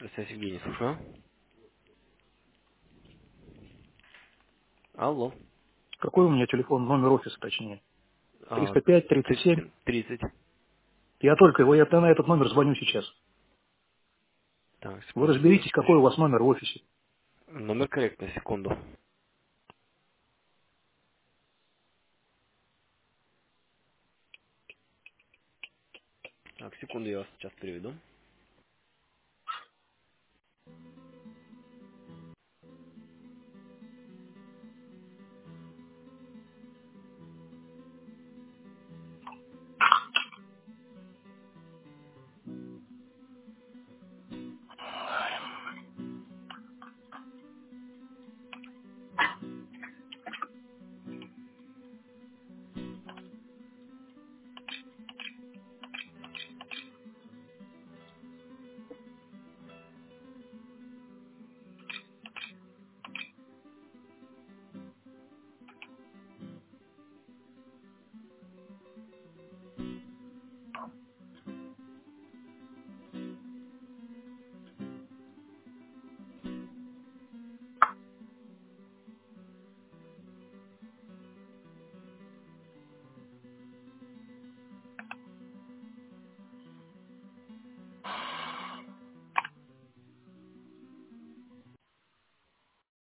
Здравствуйте, Евгений, слушаю. Алло. Какой у меня телефон, номер офиса точнее? А, 305 37. 30. Я только его, я на этот номер звоню сейчас. Так, Вы секунду, сейчас разберитесь, какой у пишу. вас номер в офисе. Номер корректно, секунду. Так, секунду, я вас сейчас переведу.